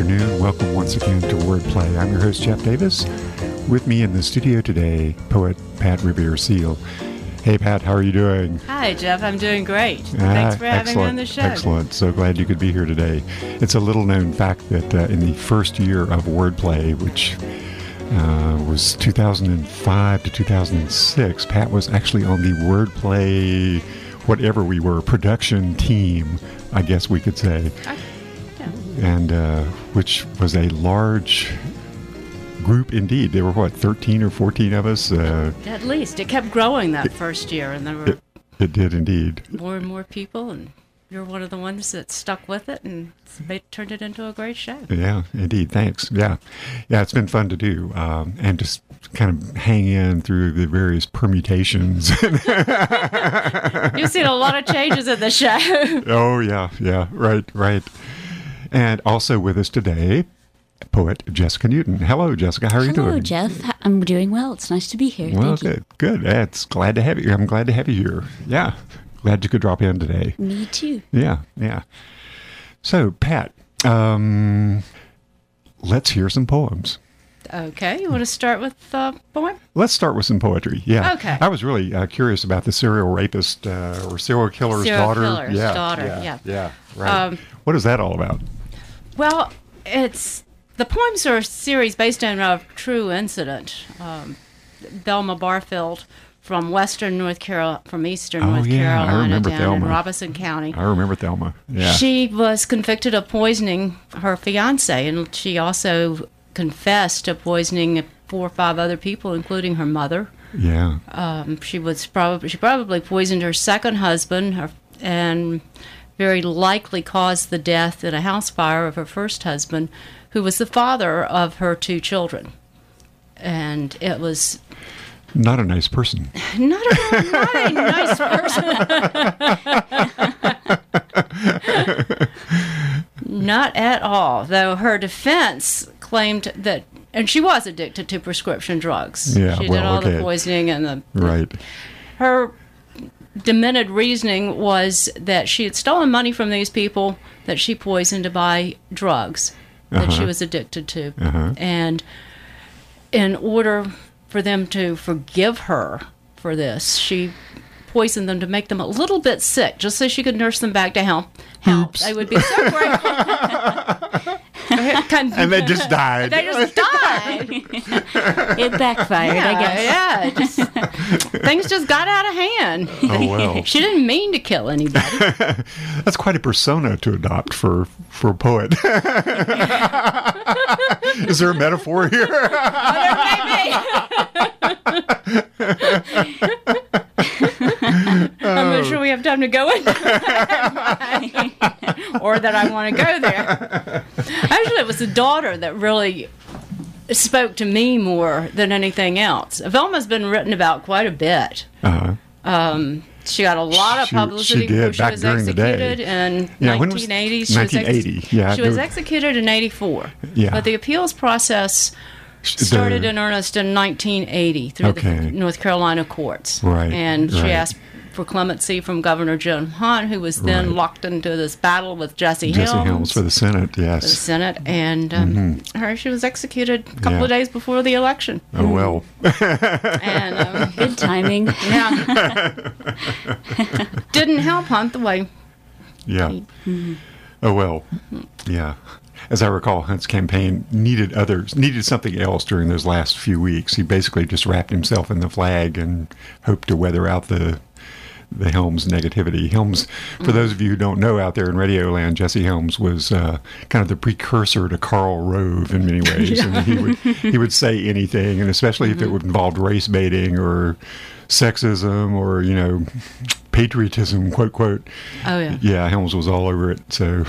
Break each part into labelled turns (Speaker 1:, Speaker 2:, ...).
Speaker 1: afternoon. Welcome once again to Wordplay. I'm your host, Jeff Davis. With me in the studio today, poet Pat Revere Seal. Hey, Pat, how are you doing?
Speaker 2: Hi, Jeff. I'm doing great. Thanks for having me on the show.
Speaker 1: Excellent. So glad you could be here today. It's a little-known fact that in the first year of Wordplay, which was 2005 to 2006, Pat was actually on the Wordplay, whatever we were, production team, I guess we could say. And which was a large group indeed. There were, 13 or 14 of us?
Speaker 2: At least. It kept growing that first year, and there were
Speaker 1: it did indeed.
Speaker 2: More and more people, and you're one of the ones that stuck with it and turned it into a great show.
Speaker 1: Yeah, indeed. Thanks. Yeah, it's been fun to do, and just kind of hang in through the various permutations.
Speaker 2: You've seen a lot of changes in the show.
Speaker 1: Oh, yeah, right. And also with us today, poet Jessica Newton. Hello, Jessica. How are you doing?
Speaker 3: Hello, Jeff. I'm doing well. It's nice to be here.
Speaker 1: Well,
Speaker 3: Thank you.
Speaker 1: Good. It's glad to have you. I'm glad to have you here. Yeah, glad you could drop in today.
Speaker 3: Me too.
Speaker 1: Yeah. So, Pat, let's hear some poems.
Speaker 2: Okay. You want to start with the poem?
Speaker 1: Let's start with some poetry. Yeah.
Speaker 2: Okay.
Speaker 1: I was really curious about the serial rapist or serial killer's daughter. Yeah. Right. What is that all about?
Speaker 2: Well, the poems are a series based on a true incident. Thelma Barfield from Eastern North Carolina down
Speaker 1: Thelma.
Speaker 2: in Robeson County.
Speaker 1: I remember Thelma. Yeah.
Speaker 2: She was convicted of poisoning her fiance, and she also confessed to poisoning 4 or 5 other people, including her mother.
Speaker 1: Yeah.
Speaker 2: She probably poisoned her second husband, and very likely caused the death in a house fire of her first husband, who was the father of her 2 children. And it was
Speaker 1: not a nice person.
Speaker 2: Not a nice person. Not at all. Though her defense claimed that, and she was addicted to prescription drugs.
Speaker 1: Yeah,
Speaker 2: she did all the poisoning and her demented reasoning was that she had stolen money from these people that she poisoned to buy drugs that she was addicted to. And in order for them to forgive her for this, she poisoned them to make them a little bit sick, just so she could nurse them back to health. They would be so grateful.
Speaker 1: And they just died.
Speaker 3: It backfired, I guess.
Speaker 2: Things just got out of hand.
Speaker 1: Oh, well.
Speaker 2: She didn't mean to kill anybody.
Speaker 1: That's quite a persona to adopt for a poet. Is there a metaphor here?
Speaker 2: There may be. I'm not sure we have time to go into that, or that I want to go there. Actually, it was the daughter that really spoke to me more than anything else. Velma's been written about quite a bit. She got a lot of publicity before she was executed in 1980.
Speaker 1: 1980,
Speaker 2: She was executed in 84.
Speaker 1: Yeah.
Speaker 2: But the appeals process started in earnest in 1980 through the North Carolina courts.
Speaker 1: Right.
Speaker 2: And she asked for clemency from Governor Joan Hunt, who was then locked into this battle with Jesse Helms
Speaker 1: for the Senate, yes.
Speaker 2: For the Senate, and she was executed a couple of days before the election.
Speaker 1: Oh, well.
Speaker 2: And
Speaker 3: good timing.
Speaker 2: Yeah. Didn't help Hunt the way.
Speaker 1: Yeah. Oh, well. Yeah. As I recall, Hunt's campaign needed something else during those last few weeks. He basically just wrapped himself in the flag and hoped to weather out the Helms negativity. Helms, for those of you who don't know out there in Radio Land, Jesse Helms was kind of the precursor to Karl Rove in many ways. And he would say anything, and especially if it would involve race baiting or sexism or, patriotism, quote, quote.
Speaker 2: Oh, yeah.
Speaker 1: Yeah, Helms was all over it, so.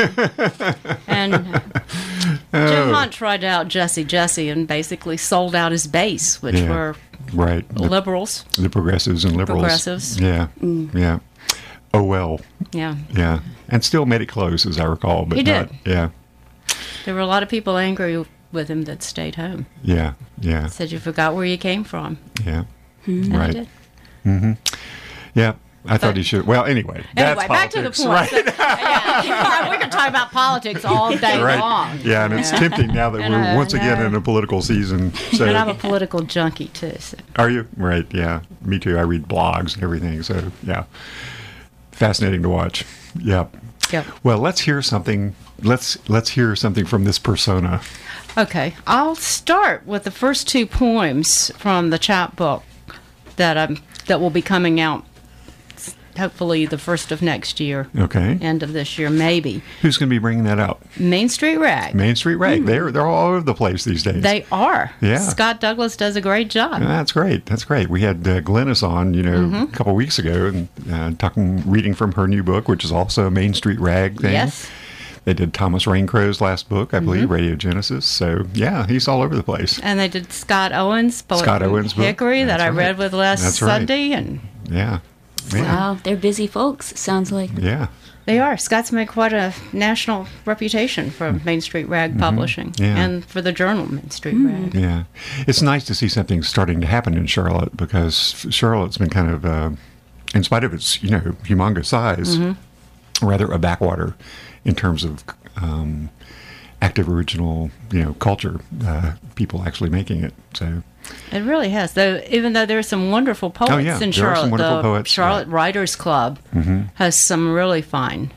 Speaker 2: And Jim Hunt tried out Jesse and basically sold out his base, which were liberals.
Speaker 1: The progressives and liberals.
Speaker 2: Progressives.
Speaker 1: Yeah, yeah. Oh, well.
Speaker 2: Yeah.
Speaker 1: Yeah. And still made it close, as I recall. But
Speaker 2: he did.
Speaker 1: Yeah.
Speaker 2: There were a lot of people angry with him that stayed home.
Speaker 1: Yeah, yeah.
Speaker 2: Said you forgot where you came from.
Speaker 1: Yeah.
Speaker 2: And
Speaker 1: right.
Speaker 2: I did.
Speaker 1: Mm-hmm. Yeah. I thought he should. Well, anyway, that's
Speaker 2: back to the
Speaker 1: politics,
Speaker 2: point.
Speaker 1: Right?
Speaker 2: We can talk about politics all day long.
Speaker 1: Yeah, and it's tempting now that we're once again in a political season. So.
Speaker 2: And I'm a political junkie, too. So.
Speaker 1: Are you? Right, yeah. Me too. I read blogs and everything, so, yeah. Fascinating to watch. Yeah.
Speaker 2: Yep.
Speaker 1: Well, let's hear something. Let's hear something from this persona.
Speaker 2: Okay. I'll start with the first two poems from the chapbook that will be coming out hopefully the first of next year.
Speaker 1: Okay.
Speaker 2: End of this year, maybe.
Speaker 1: Who's going to be bringing that out?
Speaker 2: Main Street Rag.
Speaker 1: Main Street Rag. They're all over the place these days.
Speaker 2: They are.
Speaker 1: Yeah.
Speaker 2: Scott Douglas does a great job.
Speaker 1: That's great. That's great. We had Glennis on, a couple weeks ago, and reading from her new book, which is also a Main Street Rag thing.
Speaker 2: Yes.
Speaker 1: They did Thomas Raincrow's last book, I believe, Radiogenesis. So, yeah, he's all over the place.
Speaker 2: And they did Scott Owens' book, Hickory, that I read with last Sunday. And
Speaker 1: yeah.
Speaker 3: Wow, they're busy folks, it sounds like.
Speaker 1: Yeah.
Speaker 2: They are. Scott's made quite a national reputation for Main Street Rag publishing and for the journal Main Street Rag.
Speaker 1: Yeah. It's nice to see something starting to happen in Charlotte because Charlotte's been kind of, in spite of its, humongous size, rather a backwater in terms of active original, culture, people actually making it. So
Speaker 2: it really has. Though, even though there are some wonderful poets in Charlotte, the Charlotte Writers Club has some really fine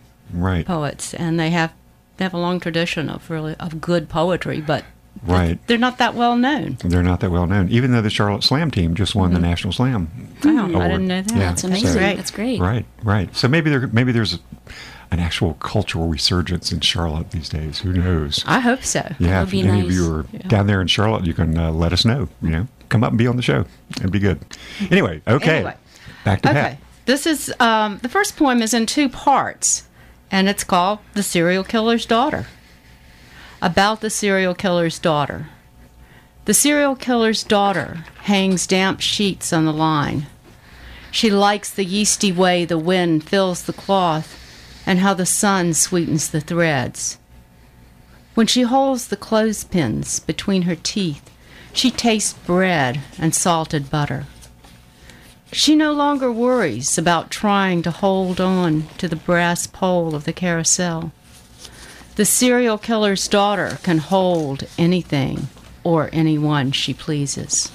Speaker 2: poets, and they have a long tradition of good poetry, but they're not that well known.
Speaker 1: They're not that well known, even though the Charlotte Slam team just won the National Slam Award.
Speaker 2: I didn't know that.
Speaker 3: Yeah, that's amazing. That's great.
Speaker 1: Right. So maybe there's an actual cultural resurgence in Charlotte these days. Who knows?
Speaker 2: I hope so.
Speaker 1: Yeah, if any of you are down there in Charlotte, you can let us know. Come up and be on the show. It'd be good. Anyway, back to Pat.
Speaker 2: This is the first poem is in two parts, and it's called "The Serial Killer's Daughter." About the serial killer's daughter. The serial killer's daughter hangs damp sheets on the line. She likes the yeasty way the wind fills the cloth and how the sun sweetens the threads. When she holds the clothespins between her teeth, she tastes bread and salted butter. She no longer worries about trying to hold on to the brass pole of the carousel. The serial killer's daughter can hold anything or anyone she pleases.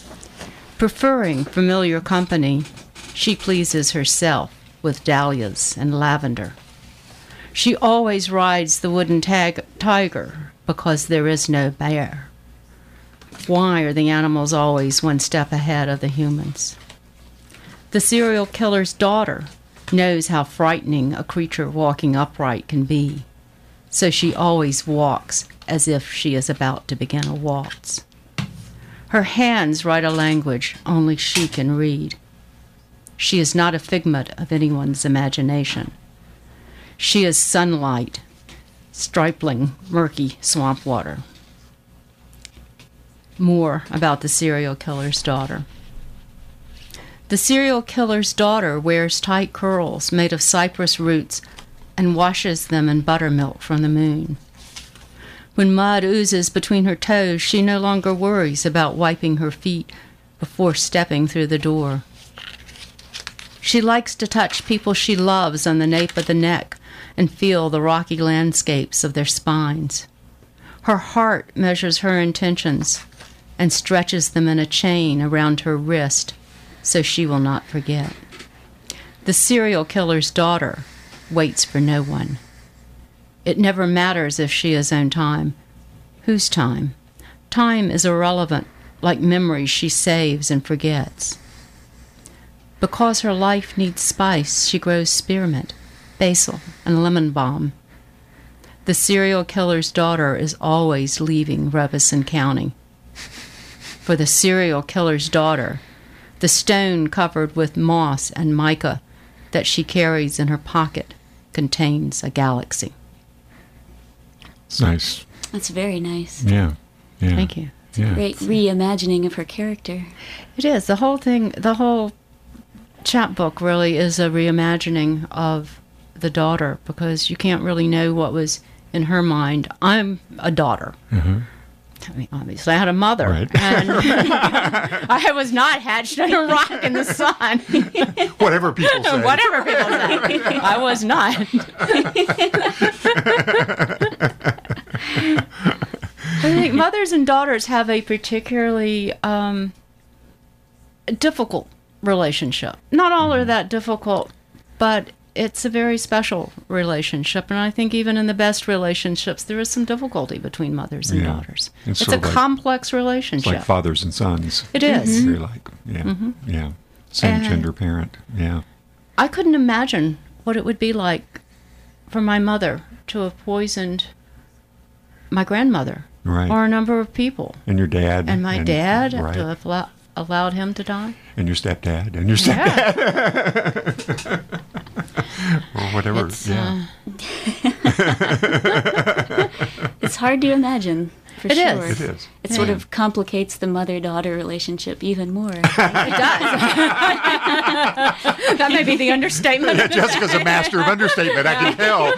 Speaker 2: Preferring familiar company, she pleases herself with dahlias and lavender. She always rides the wooden tiger because there is no bear. Why are the animals always one step ahead of the humans? The serial killer's daughter knows how frightening a creature walking upright can be, so she always walks as if she is about to begin a waltz. Her hands write a language only she can read. She is not a figment of anyone's imagination. She is sunlight, stripling murky swamp water. More about the serial killer's daughter. The serial killer's daughter wears tight curls made of cypress roots and washes them in buttermilk from the moon. When mud oozes between her toes, she no longer worries about wiping her feet before stepping through the door. She likes to touch people she loves on the nape of the neck and feel the rocky landscapes of their spines. Her heart measures her intentions and stretches them in a chain around her wrist so she will not forget. The serial killer's daughter waits for no one. It never matters if she is on time. Whose time? Time is irrelevant, like memories she saves and forgets. Because her life needs spice, she grows spearmint, basil, and lemon balm. The serial killer's daughter is always leaving Robeson County. For the serial killer's daughter, the stone covered with moss and mica that she carries in her pocket contains a galaxy.
Speaker 1: It's nice.
Speaker 3: That's very nice.
Speaker 1: Yeah.
Speaker 2: Thank you.
Speaker 3: It's a great reimagining of her character.
Speaker 2: It is. The whole chapbook really is a reimagining of the daughter because you can't really know what was in her mind. I'm a daughter. I mean, obviously, I had a mother.
Speaker 1: Right.
Speaker 2: And I was not hatched in a rock in the sun.
Speaker 1: Whatever people say.
Speaker 2: Whatever people say. I was not. I think mothers and daughters have a particularly difficult relationship. Not all are that difficult, but it's a very special relationship. And I think even in the best relationships, there is some difficulty between mothers and daughters. It's a complex relationship.
Speaker 1: It's like fathers and sons.
Speaker 2: It is.
Speaker 1: Very like, yeah. Same gender parent, yeah.
Speaker 2: I couldn't imagine what it would be like for my mother to have poisoned my grandmother.
Speaker 1: Right.
Speaker 2: Or a number of people.
Speaker 1: And your dad.
Speaker 2: And my dad,
Speaker 1: right.
Speaker 2: to have allowed him to die.
Speaker 1: And your stepdad. And your stepdad. Or whatever.
Speaker 3: It's hard to imagine, for
Speaker 2: It
Speaker 3: sure.
Speaker 2: is.
Speaker 1: It is.
Speaker 3: It sort of complicates the mother-daughter relationship even more.
Speaker 2: It does. That may be the understatement.
Speaker 1: Yeah, Jessica's a master of understatement, I can tell.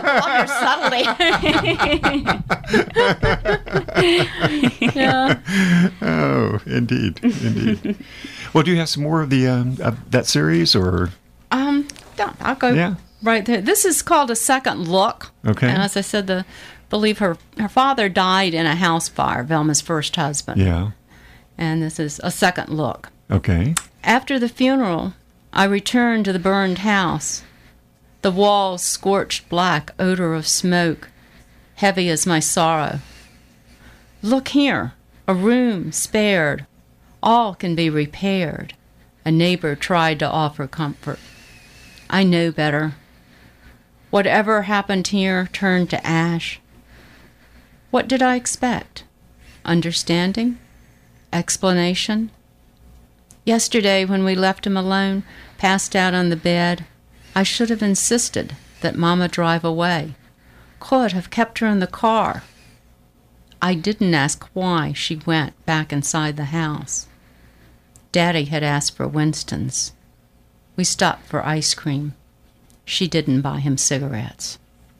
Speaker 2: Love your subtlety.
Speaker 1: Oh, indeed. Well, do you have some more of the that series, or?
Speaker 2: No, I'll go right there. This is called A Second Look.
Speaker 1: Okay.
Speaker 2: And as I said, believe her father died in a house fire, Velma's first husband.
Speaker 1: Yeah.
Speaker 2: And this is A Second Look.
Speaker 1: Okay.
Speaker 2: After the funeral, I returned to the burned house. The walls scorched black, odor of smoke, heavy as my sorrow. Look here, a room spared. All can be repaired. A neighbor tried to offer comfort. I know better. Whatever happened here turned to ash. What did I expect? Understanding? Explanation? Yesterday, when we left him alone, passed out on the bed, I should have insisted that Mama drive away. Could have kept her in the car. I didn't ask why she went back inside the house. Daddy had asked for Winston's. We stopped for ice cream. She didn't buy him cigarettes.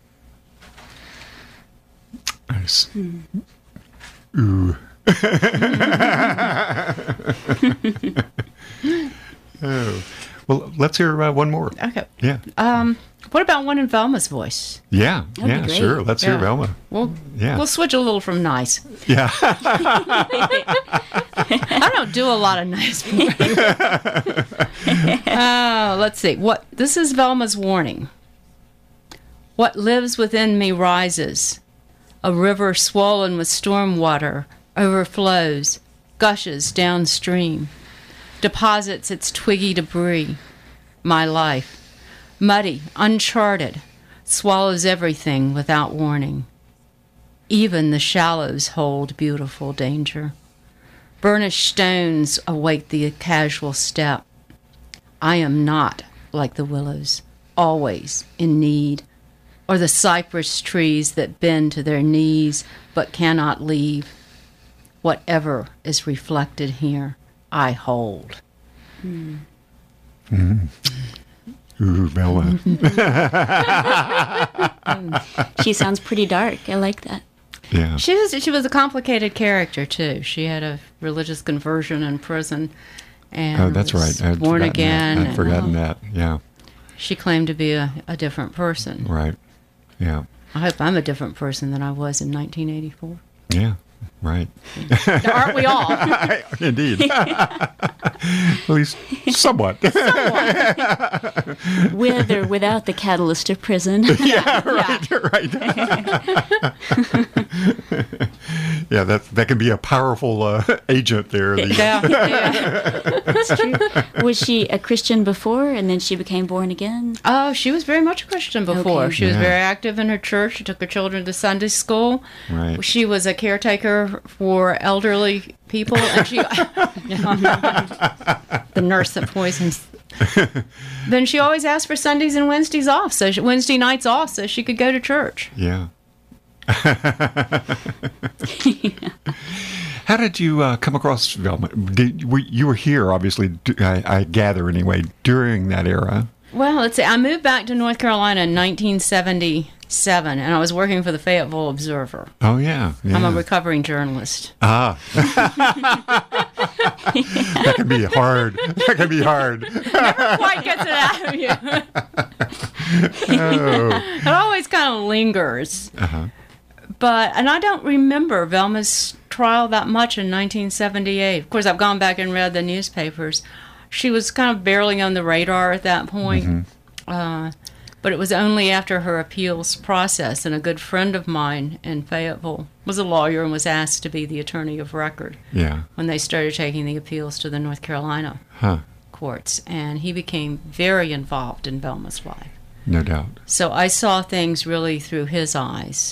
Speaker 1: Nice. Ooh. Oh. Well, let's hear one more.
Speaker 2: Okay.
Speaker 1: Yeah.
Speaker 2: What about one in Velma's voice?
Speaker 1: Yeah.
Speaker 3: That'd be great.
Speaker 1: Sure. Let's hear Velma.
Speaker 2: We'll switch a little from nice.
Speaker 1: Yeah.
Speaker 2: I don't do a lot of nice voice. Let's see. This is Velma's warning. What lives within me rises. A river swollen with storm water overflows, gushes downstream, deposits its twiggy debris. My life, muddy, uncharted, swallows everything without warning. Even the shallows hold beautiful danger. Burnished stones await the casual step. I am not like the willows, always in need, or the cypress trees that bend to their knees but cannot leave. Whatever is reflected here, I hold.
Speaker 1: Mm-hmm. Ooh, Bella.
Speaker 3: She sounds pretty dark. I like that.
Speaker 1: Yeah.
Speaker 2: She was a complicated character too. She had a religious conversion in prison, and
Speaker 1: that's right. I'd
Speaker 2: born again.
Speaker 1: I'd forgotten that. Yeah.
Speaker 2: She claimed to be a different person.
Speaker 1: Right. Yeah.
Speaker 2: I hope I'm a different person than I was in 1984.
Speaker 1: Yeah. Right.
Speaker 2: Aren't we all?
Speaker 1: Indeed. At least somewhat.
Speaker 3: With or without the catalyst of prison.
Speaker 1: Yeah, right. Yeah, that can be a powerful agent there.
Speaker 3: That's true. Was she a Christian before and then she became born again?
Speaker 2: Oh, she was very much a Christian before.
Speaker 3: Okay.
Speaker 2: She was very active in her church. She took her children to Sunday school.
Speaker 1: Right.
Speaker 2: She was a caretaker for elderly people, and she the nurse that poisons. Then she always asked for Sundays and Wednesdays off, Wednesday nights off, so she could go to church.
Speaker 1: Yeah. How did you come across Velma? You were here, obviously, I gather anyway, during that era.
Speaker 2: Well, let's see. I moved back to North Carolina in 1970. 1997, and I was working for the Fayetteville Observer.
Speaker 1: Oh, yeah.
Speaker 2: I'm a recovering journalist.
Speaker 1: Ah. That can be hard. That can be hard.
Speaker 2: Never quite gets it out of you. It always kind of lingers. And I don't remember Velma's trial that much in 1978. Of course, I've gone back and read the newspapers. She was kind of barely on the radar at that point. But it was only after her appeals process, and a good friend of mine in Fayetteville was a lawyer and was asked to be the attorney of record when they started taking the appeals to the North Carolina courts. And he became very involved in Velma's life.
Speaker 1: No doubt.
Speaker 2: So I saw things really through his eyes.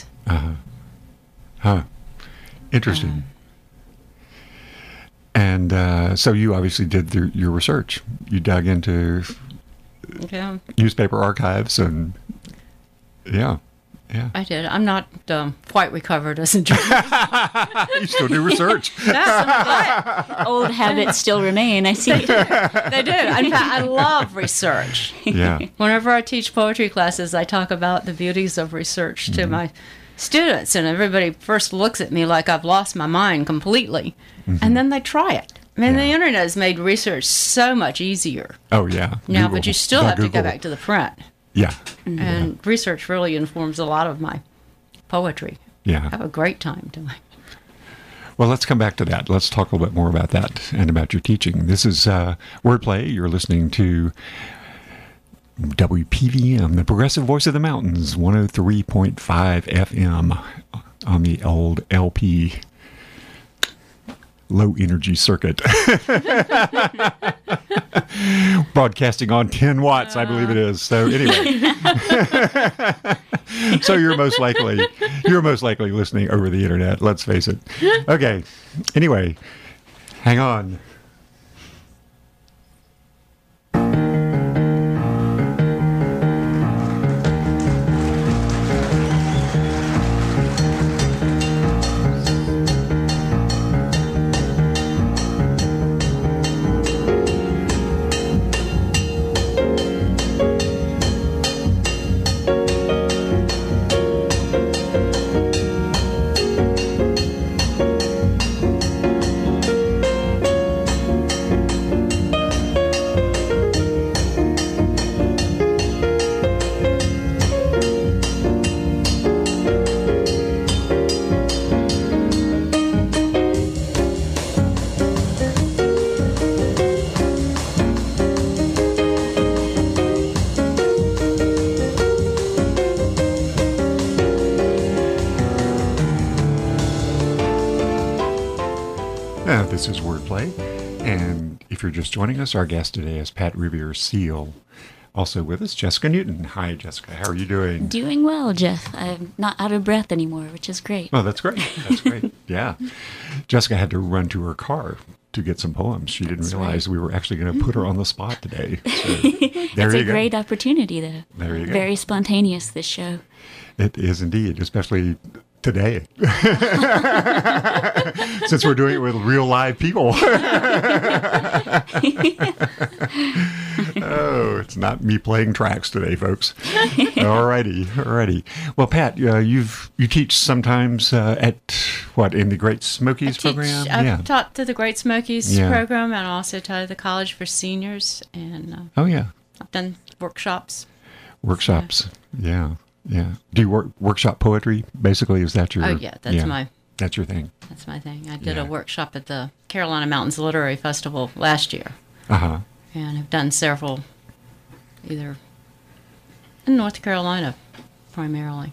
Speaker 1: Interesting. And so you obviously did your research. You dug into newspaper archives and
Speaker 2: I did. I'm not quite recovered as a journalist.
Speaker 1: You still do research.
Speaker 3: Old habits still remain, I see.
Speaker 2: They do. In fact, I love research.
Speaker 1: Yeah.
Speaker 2: Whenever I teach poetry classes, I talk about the beauties of research to my students, and everybody first looks at me like I've lost my mind completely, and then they try it. I mean, the internet has made research so much easier.
Speaker 1: Oh, yeah.
Speaker 2: Now,
Speaker 1: Google.
Speaker 2: but you still have to go back to the print.
Speaker 1: Yeah.
Speaker 2: And research really informs a lot of my poetry.
Speaker 1: Yeah.
Speaker 2: I have a great time doing it.
Speaker 1: Well, let's come back to that. Let's talk a little bit more about that and about your teaching. This is Wordplay. You're listening to WPVM, the Progressive Voice of the Mountains, 103.5 FM on the old LP low energy circuit. Broadcasting on 10 watts, I believe it is. So anyway. So you're most likely listening over the internet, let's face it. Okay. Anyway, hang on. This is Wordplay, and if you're just joining us, our guest today is Pat Revere-Seal. Also with us, Jessica Newton. Hi, Jessica. How are you doing?
Speaker 3: Doing well, Jeff. I'm not out of breath anymore, which is great.
Speaker 1: Oh, that's great. That's great. Yeah. Jessica had to run to her car to get some poems. She didn't realize we were actually going to put her on the spot today. So,
Speaker 3: it's a great opportunity, though.
Speaker 1: There you go.
Speaker 3: Very spontaneous, this show. It
Speaker 1: is indeed, especially today, since we're doing it with real live people. Oh, it's not me playing tracks today, folks. Alrighty. Well, Pat, you teach sometimes at in the Great Smokies program?
Speaker 2: I've taught to the Great Smokies program, and also taught the College for Seniors, and I've done workshops.
Speaker 1: Yeah. Do you workshop poetry? Basically, is that your?
Speaker 2: Oh yeah,
Speaker 1: that's your thing.
Speaker 2: That's my thing. I did a workshop at the Carolina Mountains Literary Festival last year. And I've done several, either in North Carolina, primarily.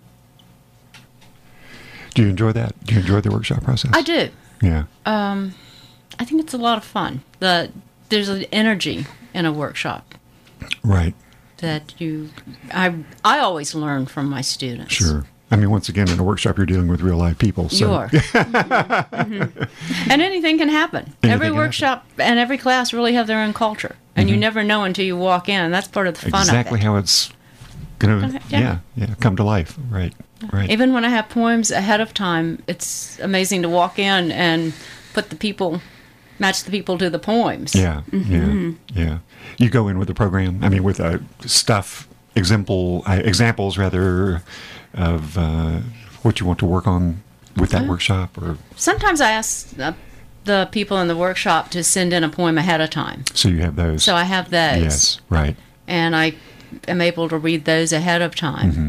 Speaker 1: Do you enjoy that? Do you enjoy the workshop process?
Speaker 2: I do.
Speaker 1: Yeah.
Speaker 2: I think it's a lot of fun. There's an energy in a workshop.
Speaker 1: Right.
Speaker 2: That I always learn from my students.
Speaker 1: Sure. I mean, once again, in a workshop, you're dealing with real live people. So.
Speaker 2: You are. And anything can happen. Every workshop and every class really have their own culture. And you never know until you walk in. That's part of the fun of it.
Speaker 1: Exactly how it's going to come to life. Right.
Speaker 2: Even when I have poems ahead of time, it's amazing to walk in and match the people to the poems.
Speaker 1: Yeah. You go in with a program, with examples rather, what you want to work on with that workshop? Or
Speaker 2: sometimes I ask the people in the workshop to send in a poem ahead of time.
Speaker 1: So you have those.
Speaker 2: So I have those.
Speaker 1: Yes, right.
Speaker 2: And I am able to read those ahead of time. Mm-hmm.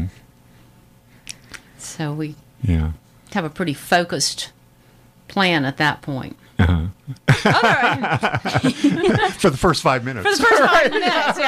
Speaker 2: So we have a pretty focused plan at that point.
Speaker 1: Uh-huh. For the first 5 minutes.
Speaker 2: For the first 5 minutes,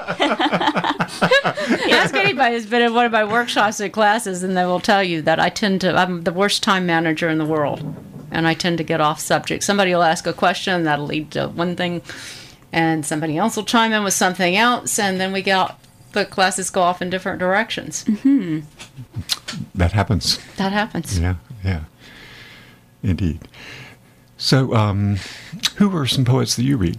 Speaker 2: yeah. Ask anybody who's been in one of my workshops or classes, and they will tell you that I'm the worst time manager in the world, and I tend to get off subject. Somebody will ask a question, that'll lead to one thing, and somebody else will chime in with something else, and then the classes go off in different directions.
Speaker 3: Mm-hmm.
Speaker 1: That happens.
Speaker 2: That happens.
Speaker 1: Yeah. Indeed. So, who are some poets that you read?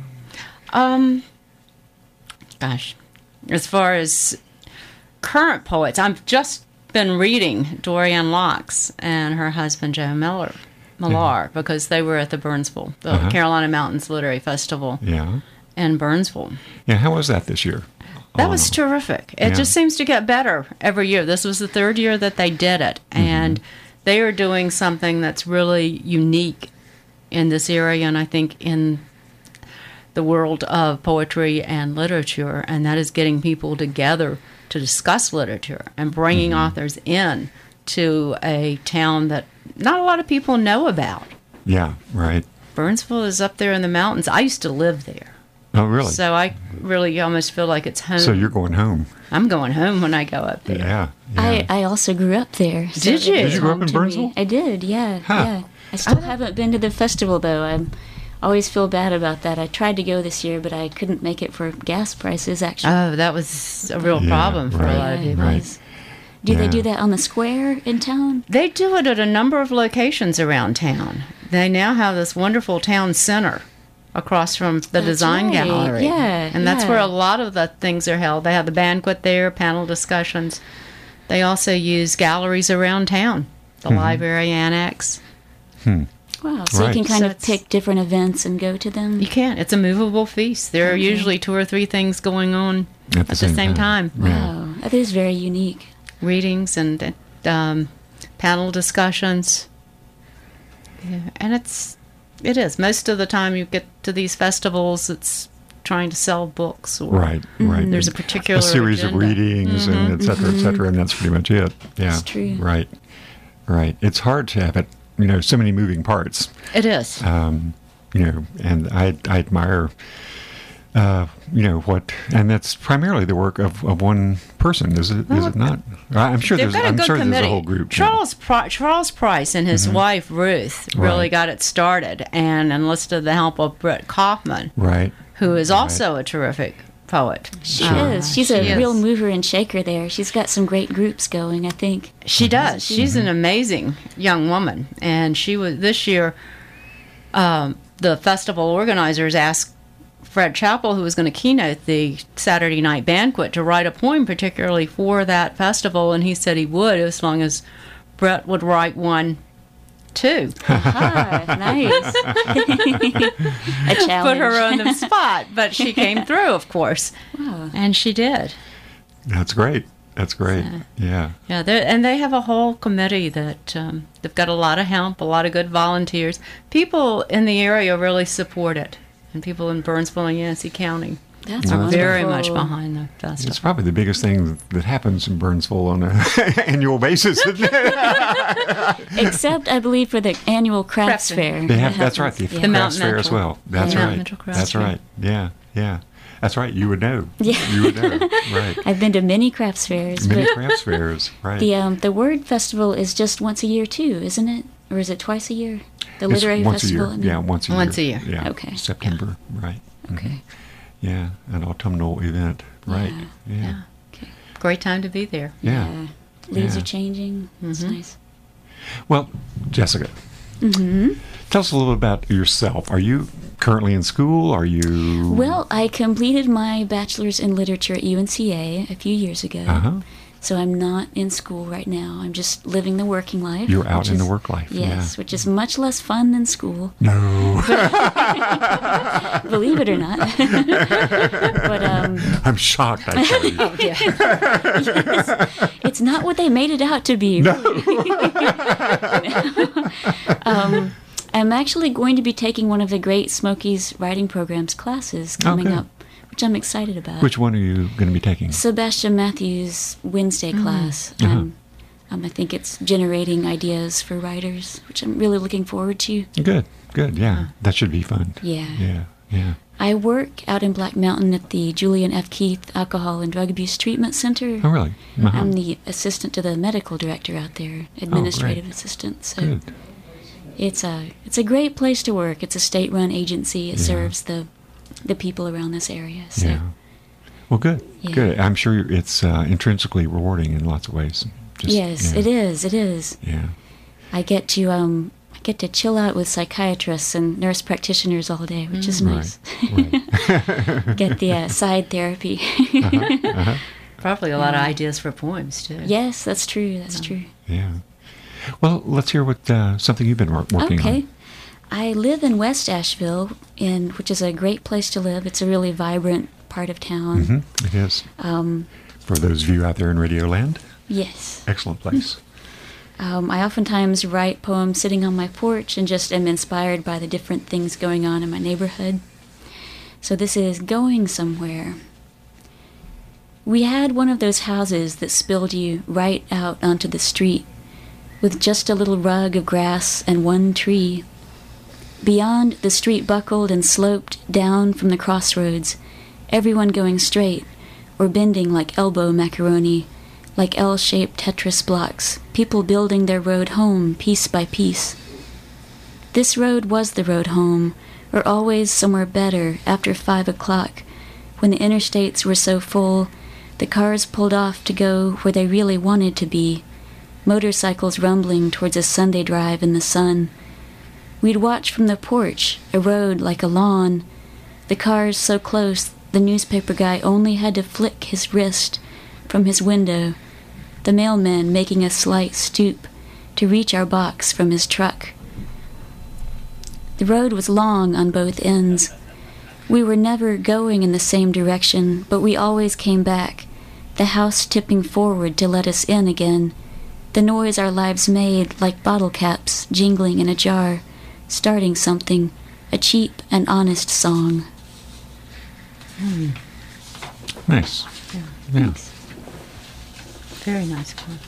Speaker 2: Gosh, as far as current poets, I've just been reading Dorianne Laux and her husband Joe Millar, because they were at the Burnsville, the Carolina Mountains Literary Festival in Burnsville.
Speaker 1: Yeah, how was that this year?
Speaker 2: That was terrific. It just seems to get better every year. This was the third year that they did it, and they are doing something that's really unique in this area, and I think in the world of poetry and literature, and that is getting people together to discuss literature and bringing authors in to a town that not a lot of people know about.
Speaker 1: Yeah, right.
Speaker 2: Burnsville is up there in the mountains. I used to live there.
Speaker 1: Oh, really?
Speaker 2: So I really almost feel like it's home.
Speaker 1: So you're going home.
Speaker 2: I'm going home when I go up there.
Speaker 1: Yeah.
Speaker 3: I also grew up there. So
Speaker 2: did you?
Speaker 1: Did you grow up in Burnsville?
Speaker 3: I did, yeah.
Speaker 1: Huh.
Speaker 3: Yeah. I still haven't been to the festival, though. I always feel bad about that. I tried to go this year, but I couldn't make it for gas prices, actually.
Speaker 2: Oh, that was a real problem for a lot of people.
Speaker 1: Right.
Speaker 3: Do they do that on the square in town?
Speaker 2: They do it at a number of locations around town. They now have this wonderful town center across from the Design Gallery.
Speaker 3: Yeah,
Speaker 2: and that's where a lot of the things are held. They have the banquet there, panel discussions. They also use galleries around town, the library annex.
Speaker 3: Wow, so you can kind of pick different events and go to them?
Speaker 2: You can. It's a movable feast. There are usually 2 or 3 things going on at the same time.
Speaker 3: Wow, that is very unique.
Speaker 2: Readings and panel discussions. Yeah, and it is. Most of the time you get to these festivals, it's trying to sell books. Or
Speaker 1: Right.
Speaker 2: There's a particular
Speaker 1: series
Speaker 2: agenda.
Speaker 1: of readings and et cetera, and that's pretty much it. Yeah.
Speaker 3: That's true.
Speaker 1: Right. It's hard to have it, so many moving parts.
Speaker 2: It is.
Speaker 1: And I admire, and that's primarily the work of one person, is it not? I'm sure there's a whole group.
Speaker 2: Charles Price and his wife Ruth really got it started and enlisted the help of Brett Kaufman,
Speaker 1: right?
Speaker 2: Who is also a terrific poet.
Speaker 3: She is. She's a real mover and shaker there. She's got some great groups going, I think.
Speaker 2: She does. She's an amazing young woman, and she was this year. The festival organizers asked Fred Chappell, who was going to keynote the Saturday night banquet, to write a poem particularly for that festival, and he said he would, as long as Brett would write one too.
Speaker 3: Nice. A challenge.
Speaker 2: Put her on the spot, but she came through, of course.
Speaker 3: Wow.
Speaker 2: And she did.
Speaker 1: That's great. Yeah.
Speaker 2: Yeah, and they have a whole committee that they've got a lot of help, a lot of good volunteers. People in the area really support it, and people in Burnsville and Yancey County are very much behind the festival.
Speaker 1: It's probably the biggest thing that happens in Burnsville on an annual basis, isn't it?
Speaker 3: Except, I believe, for the annual crafts fair.
Speaker 1: That's right, the crafts fair as well. That's right.
Speaker 2: That's
Speaker 1: right. Yeah. That's right. You would know.
Speaker 3: Yeah.
Speaker 1: You would know. Right.
Speaker 3: I've been to many crafts fairs.
Speaker 1: Many crafts fairs. Right.
Speaker 3: The Word Festival is just once a year too, isn't it? Or is it twice a year? The literary festival.
Speaker 1: Once a year. Yeah, once a year.
Speaker 2: Once a year.
Speaker 1: Yeah.
Speaker 3: Okay.
Speaker 1: September. Yeah. Right.
Speaker 3: Okay.
Speaker 1: Yeah, an autumnal event. Right. Yeah.
Speaker 3: Okay.
Speaker 2: Great time to be there.
Speaker 1: Yeah.
Speaker 3: Leaves are changing. It's nice.
Speaker 1: Well, Jessica, tell us a little bit about yourself. Are you currently in school? Are you...
Speaker 3: Well, I completed my bachelor's in literature at UNCA a few years ago. So I'm not in school right now. I'm just living the working life.
Speaker 1: You're out in the work life.
Speaker 3: Yes, which is much less fun than school.
Speaker 1: No.
Speaker 3: Believe it or not. But
Speaker 1: I'm shocked, I tell you.
Speaker 2: Oh, yeah.
Speaker 3: Yes, it's not what they made it out to be.
Speaker 1: No.
Speaker 3: I'm actually going to be taking one of the Great Smokies writing program's classes coming up, which I'm excited about.
Speaker 1: Which one are you going to be taking?
Speaker 3: Sebastian Matthews' Wednesday class. I think it's generating ideas for writers, which I'm really looking forward to.
Speaker 1: Good, yeah. That should be fun.
Speaker 3: Yeah.
Speaker 1: Yeah.
Speaker 3: I work out in Black Mountain at the Julian F. Keith Alcohol and Drug Abuse Treatment Center.
Speaker 1: Oh, really?
Speaker 3: I'm the assistant to the medical director out there, administrative assistant. So
Speaker 1: good.
Speaker 3: It's a great place to work. It's a state-run agency. It serves the people around this area. So.
Speaker 1: Yeah. Well, good.
Speaker 3: Yeah.
Speaker 1: Good. I'm sure it's intrinsically rewarding in lots of ways.
Speaker 3: Yes, it is. It is.
Speaker 1: Yeah.
Speaker 3: I get to chill out with psychiatrists and nurse practitioners all day, which is nice.
Speaker 1: Right.
Speaker 3: Get the side therapy.
Speaker 2: Probably a lot of ideas for poems, too.
Speaker 3: Yes, that's true. That's true.
Speaker 1: Yeah. Well, let's hear what something you've been working on.
Speaker 3: Okay. I live in West Asheville, which is a great place to live. It's a really vibrant part of town.
Speaker 1: Mm-hmm. It is. For those of you out there in Radio Land.
Speaker 3: Yes.
Speaker 1: Excellent place.
Speaker 3: I oftentimes write poems sitting on my porch and just am inspired by the different things going on in my neighborhood. So this is Going Somewhere. We had one of those houses that spilled you right out onto the street, with just a little rug of grass and one tree. Beyond, the street buckled and sloped down from the crossroads, everyone going straight, or bending like elbow macaroni, like L-shaped Tetris blocks, people building their road home piece by piece. This road was the road home, or always somewhere better after 5 o'clock, when the interstates were so full, the cars pulled off to go where they really wanted to be, motorcycles rumbling towards a Sunday drive in the sun. We'd watch from the porch, a road like a lawn, the cars so close the newspaper guy only had to flick his wrist from his window, the mailman making a slight stoop to reach our box from his truck. The road was long on both ends. We were never going in the same direction, but we always came back, the house tipping forward to let us in again, the noise our lives made like bottle caps jingling in a jar, starting something, a cheap and honest song.
Speaker 1: Nice.
Speaker 2: Yeah.
Speaker 3: Thanks.
Speaker 2: Very nice poem.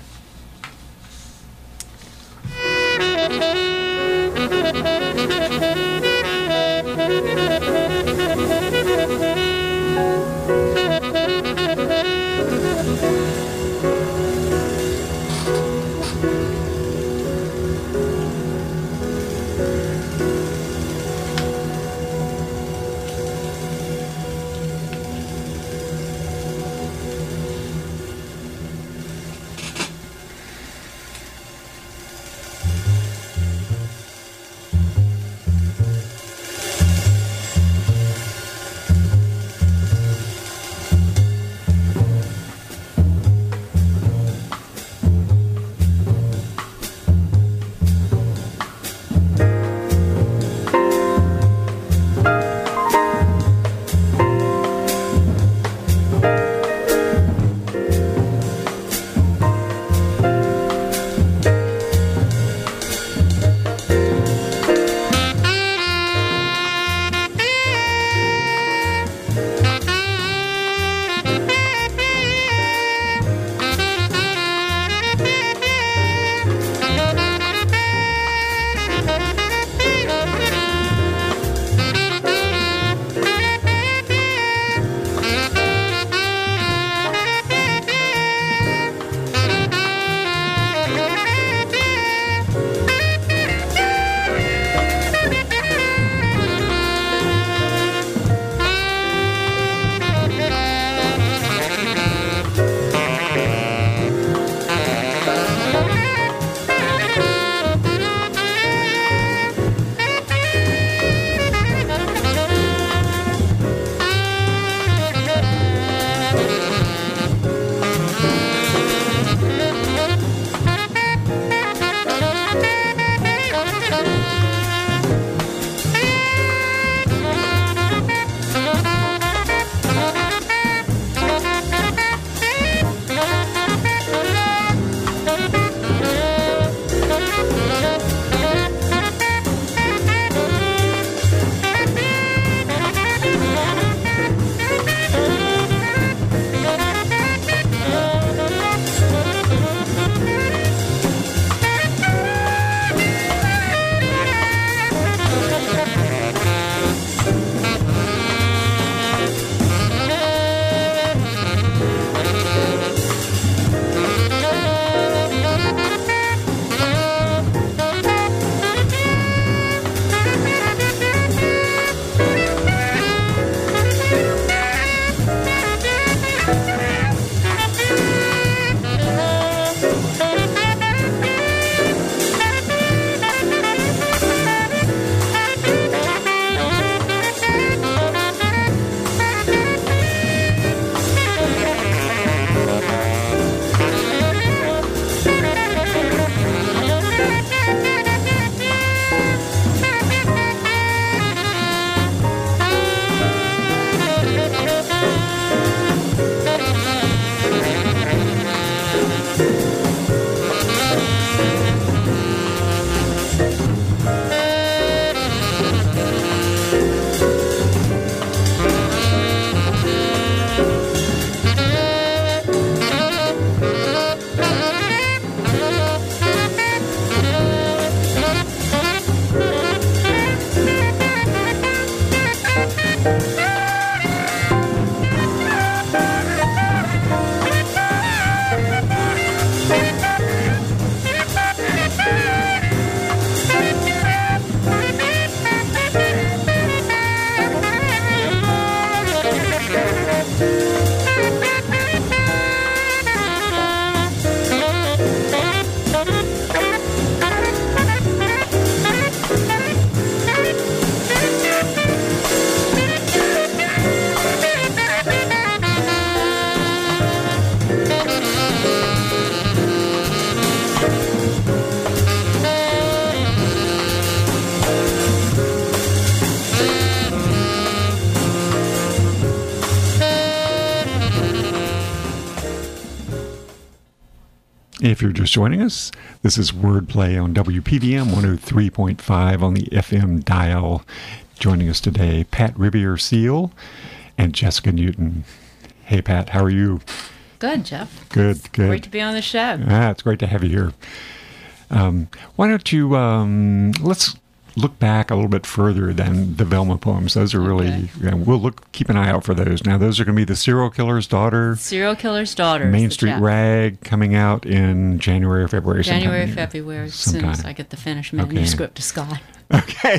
Speaker 1: If you're just joining us, this is Wordplay on WPVM 103.5 on the FM dial. Joining us today, Pat Riviere-Seal and Jessica Newton. Hey, Pat, how are you?
Speaker 2: Good, Jeff.
Speaker 1: Good.
Speaker 2: Great to be on the show.
Speaker 1: It's great to have you here. Why don't you, let's look back a little bit further than the Velma poems. Those are really, we'll keep an eye out for those. Now, those are going to be The Serial Killer's Daughter.
Speaker 2: Serial Killer's Daughter.
Speaker 1: Main Street Rag, coming out in January or February.
Speaker 2: February, as soon as I get the finished manuscript to Scott.
Speaker 1: Okay.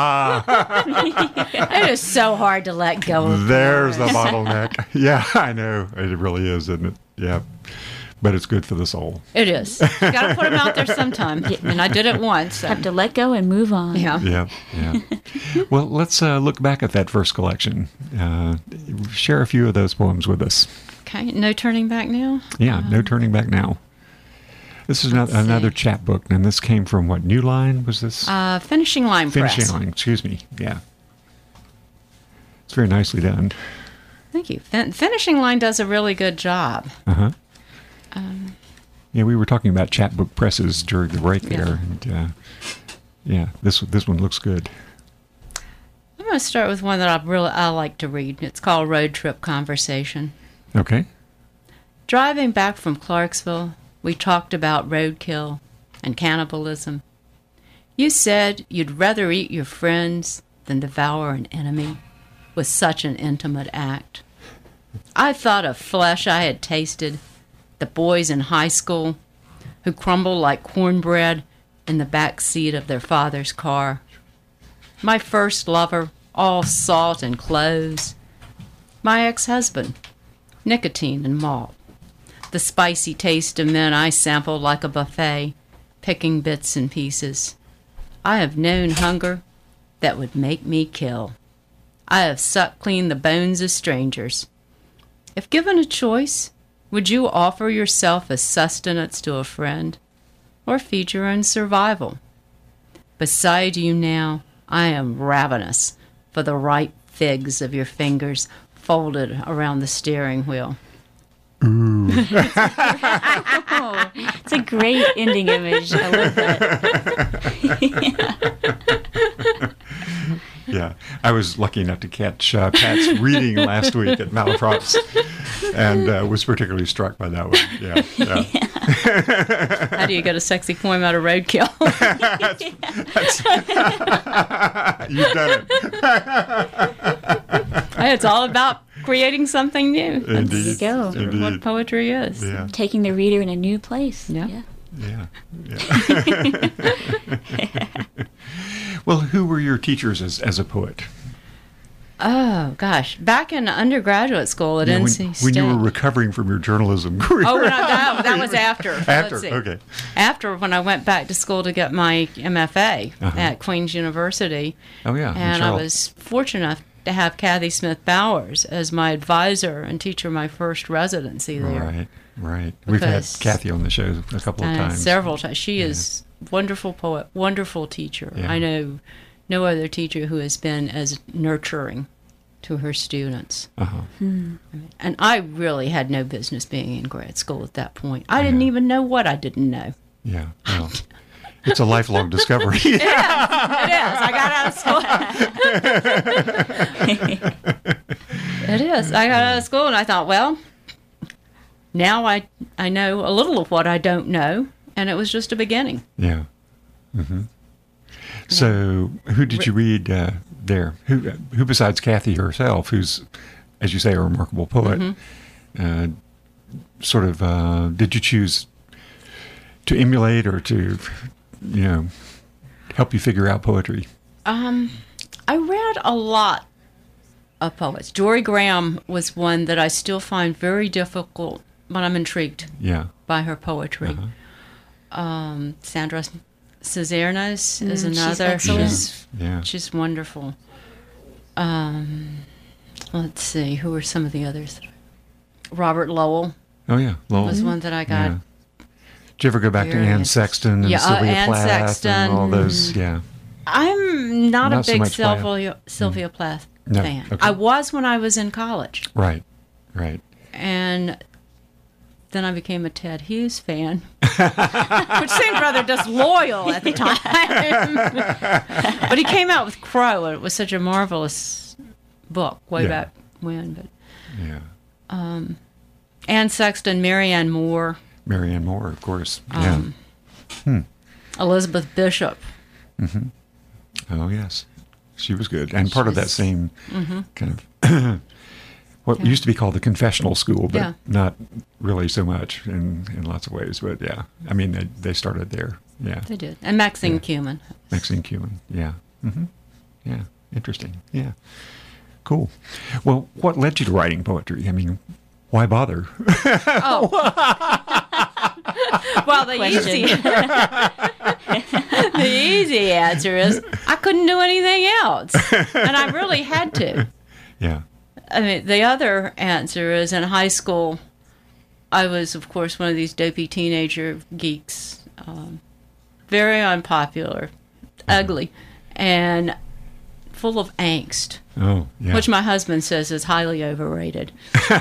Speaker 2: It is so hard to let go of.
Speaker 1: There's the bottleneck. Yeah, I know. It really is, isn't it? Yeah. But it's good for the soul.
Speaker 2: It is. You got to put them out there sometime. And I did it once.
Speaker 3: Have to let go and move on.
Speaker 1: Yeah. Well, let's look back at that first collection. Share a few of those poems with us.
Speaker 2: Okay. No Turning Back Now?
Speaker 1: Yeah, No Turning Back Now. This is another chapbook, and this came from what, New Line? Was this?
Speaker 2: Finishing Line Press.
Speaker 1: Finishing Line, excuse me. Yeah. It's very nicely done.
Speaker 2: Thank you. Finishing Line does a really good job.
Speaker 1: Uh-huh. Yeah, we were talking about chapbook presses during the break there. And, this one looks good.
Speaker 2: I'm going to start with one that I like to read. It's called Road Trip Conversation.
Speaker 1: Okay.
Speaker 2: Driving back from Clarksville, we talked about roadkill and cannibalism. You said you'd rather eat your friends than devour an enemy with such an intimate act. I thought of flesh I had tasted, the boys in high school who crumble like cornbread in the back seat of their father's car. My first lover, all salt and cloves. My ex-husband, nicotine and malt. The spicy taste of men I sampled like a buffet, picking bits and pieces. I have known hunger that would make me kill. I have sucked clean the bones of strangers. If given a choice, would you offer yourself as sustenance to a friend, or feed your own survival? Beside you now, I am ravenous for the ripe figs of your fingers folded around the steering wheel.
Speaker 1: Ooh.
Speaker 3: It's a great ending image. I love that.
Speaker 1: Yeah, I was lucky enough to catch Pat's reading last week at Malaprops, and was particularly struck by that one. Yeah.
Speaker 2: How do you get a sexy poem out of roadkill?
Speaker 1: You've done it.
Speaker 2: It's all about creating something new.
Speaker 1: Indeed.
Speaker 3: There you go.
Speaker 1: Indeed.
Speaker 2: What poetry is.
Speaker 1: Yeah.
Speaker 3: Taking the reader in a new place.
Speaker 2: Yeah.
Speaker 1: Well, who were your teachers as a poet?
Speaker 2: Oh, gosh. Back in undergraduate school at NC State.
Speaker 1: When you were recovering from your journalism career.
Speaker 2: Oh, that was after.
Speaker 1: After, okay.
Speaker 2: After, when I went back to school to get my MFA at Queen's University.
Speaker 1: Oh, yeah.
Speaker 2: And I was fortunate enough to have Kathy Smith Bowers as my advisor and teacher my first residency there.
Speaker 1: Right. We've had Kathy on the show a couple of times.
Speaker 2: Several times. She is wonderful poet, wonderful teacher.
Speaker 1: Yeah.
Speaker 2: I know no other teacher who has been as nurturing to her students. And I really had no business being in grad school at that point. I didn't even know what I didn't know.
Speaker 1: Yeah. Well, it's a lifelong discovery.
Speaker 2: It is. I got out of school. It is. I got out of school and I thought, well, now I know a little of what I don't know, and it was just a beginning.
Speaker 1: Yeah. Mm-hmm. So, who did you read there? Who besides Kathy herself, who's, as you say, a remarkable poet, did you choose to emulate or to, help you figure out poetry?
Speaker 2: I read a lot of poets. Jory Graham was one that I still find very difficult, but I'm intrigued by her poetry. Sandra Cisneros is another. She's wonderful. Let's see, who are some of the others? Robert Lowell.
Speaker 1: Oh, yeah. Lowell
Speaker 2: Was one that I got.
Speaker 1: Yeah. Did you ever go back to Anne Sexton and Sylvia
Speaker 2: Anne
Speaker 1: Plath
Speaker 2: Sexton.
Speaker 1: and all those? Yeah.
Speaker 2: I'm not a big
Speaker 1: so much
Speaker 2: Sylvia Plath
Speaker 1: No,
Speaker 2: fan.
Speaker 1: okay.
Speaker 2: I was when I was in college.
Speaker 1: Right.
Speaker 2: And then I became a Ted Hughes fan. which seemed rather disloyal at the time. But he came out with Crow, and it was such a marvelous book way back when. But Anne Sexton, Marianne Moore.
Speaker 1: Marianne Moore, of course.
Speaker 2: Elizabeth Bishop.
Speaker 1: Mm-hmm. Oh, yes. She was good. And part of that same kind of what used to be called the confessional school, but not really so much in lots of ways. But yeah, I mean, they started there. Yeah.
Speaker 2: They did. And Maxine Cuman.
Speaker 1: Maxine Cuman, yeah. Mm-hmm. Yeah, interesting. Yeah. Cool. Well, what led you to writing poetry? I mean, why bother?
Speaker 2: Well, the easy answer is I couldn't do anything else, and I really had to.
Speaker 1: Yeah.
Speaker 2: I mean, the other answer is in high school, I was, of course, one of these dopey teenager geeks, very unpopular, ugly, and full of angst.
Speaker 1: Oh, yeah.
Speaker 2: Which my husband says is highly overrated.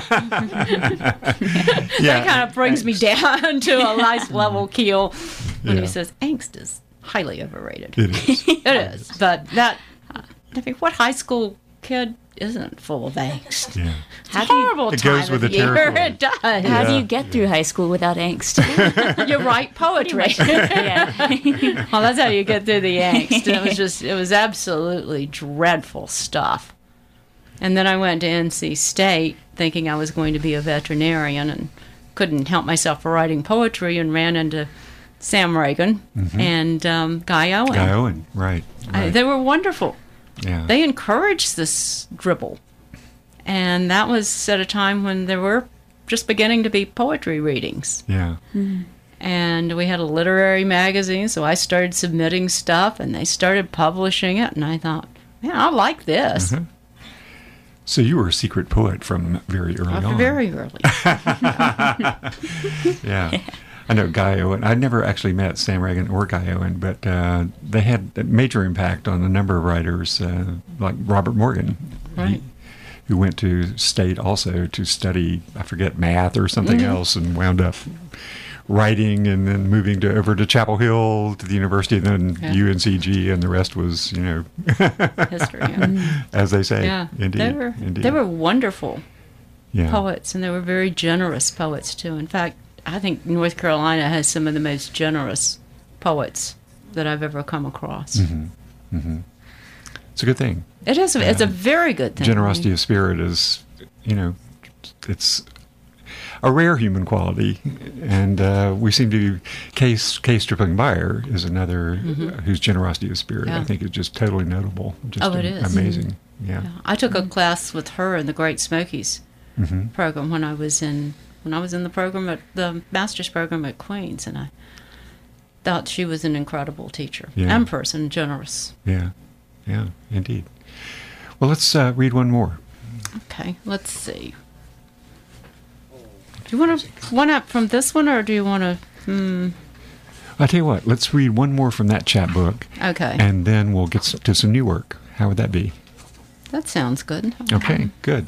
Speaker 2: That kind of brings me down to a nice level keel when he says angst is highly overrated.
Speaker 1: It is.
Speaker 2: It is. But that, I think, what high school kid isn't full of angst?
Speaker 1: Yeah.
Speaker 2: It's a horrible
Speaker 1: it
Speaker 2: time
Speaker 1: goes with
Speaker 2: of
Speaker 1: the
Speaker 2: year.
Speaker 1: territory.
Speaker 2: It does.
Speaker 3: How do you get through high school without angst?
Speaker 2: You write poetry. Well, that's how you get through the angst. It was absolutely dreadful stuff. And then I went to NC State thinking I was going to be a veterinarian and couldn't help myself for writing poetry and ran into Sam Reagan and Guy Owen.
Speaker 1: Guy Owen, right.
Speaker 2: They were wonderful.
Speaker 1: Yeah.
Speaker 2: They encouraged this dribble. And that was at a time when there were just beginning to be poetry readings.
Speaker 1: Yeah.
Speaker 2: And we had a literary magazine, so I started submitting stuff, and they started publishing it, and I thought, man, I like this.
Speaker 1: So you were a secret poet from very early on.
Speaker 2: Very early.
Speaker 1: Yeah. I know Guy Owen. I never actually met Sam Reagan or Guy Owen, but they had a major impact on a number of writers, like Robert Morgan,
Speaker 2: Right.
Speaker 1: who went to State also to study, I forget, math or something else, and wound up writing and then moving over to Chapel Hill to the university, and then UNCG, and the rest was,
Speaker 2: History.
Speaker 1: as they say.
Speaker 2: Yeah.
Speaker 1: Indeed.
Speaker 2: They were wonderful poets, and they were very generous poets, too. In fact, I think North Carolina has some of the most generous poets that I've ever come across.
Speaker 1: It's a good thing.
Speaker 2: It is. It's a very good thing.
Speaker 1: Generosity of spirit is, it's a rare human quality, and we seem to. Kay Stripling Meyer is another whose generosity of spirit I think is just totally notable. Just
Speaker 2: it is
Speaker 1: amazing. Yeah.
Speaker 2: I took a class with her in the Great Smokies program when I was in the program at the master's program at Queens, and I thought she was an incredible teacher and person, generous.
Speaker 1: Yeah, indeed. Well, let's read one more.
Speaker 2: Okay, let's see. Do you want one up from this one, or do you want to?
Speaker 1: I'll tell you what. Let's read one more from that chapbook.
Speaker 2: Okay.
Speaker 1: And then we'll get to some new work. How would that be?
Speaker 2: That sounds good.
Speaker 1: Okay, good.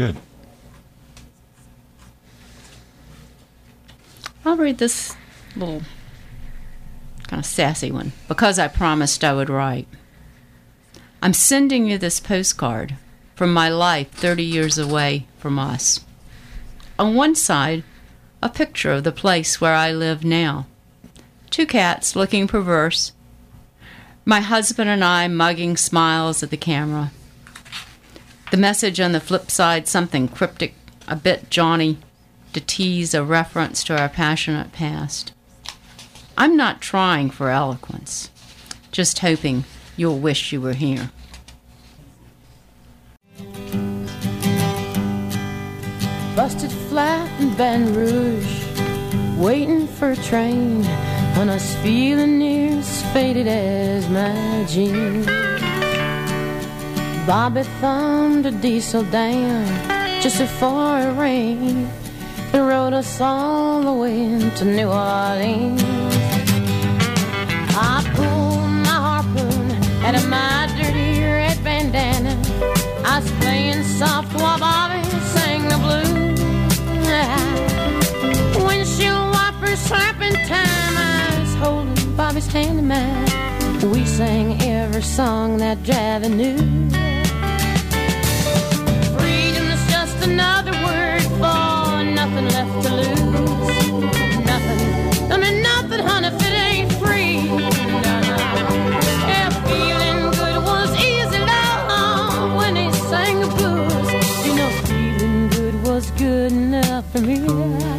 Speaker 2: I'll read this little kind of sassy one, because I promised I would write. I'm sending you this postcard from my life 30 years away from us. On one side, a picture of the place where I live now. 2 cats looking perverse. My husband and I mugging smiles at the camera. The message on the flip side, something cryptic, a bit Johnny, to tease a reference to our passionate past. I'm not trying for eloquence, just hoping you'll wish you were here.
Speaker 4: Busted flat in Baton Rouge, waiting for a train, and I was feeling near as faded as my jeans. Bobby thumbed a diesel down just before it rained and rode us all the way to New Orleans. I pulled my harpoon out of my dirty red bandana. I was playing soft while Bobby sang the blues. Windshield wipers slapping time Bobby's handyman. We sang every song that Javi knew. Freedom is just another word for nothing left to lose. Nothing, I mean nothing, honey, if it ain't free. Yeah, feeling good was easy, love, when he sang the blues. You know, feeling good was good enough for me.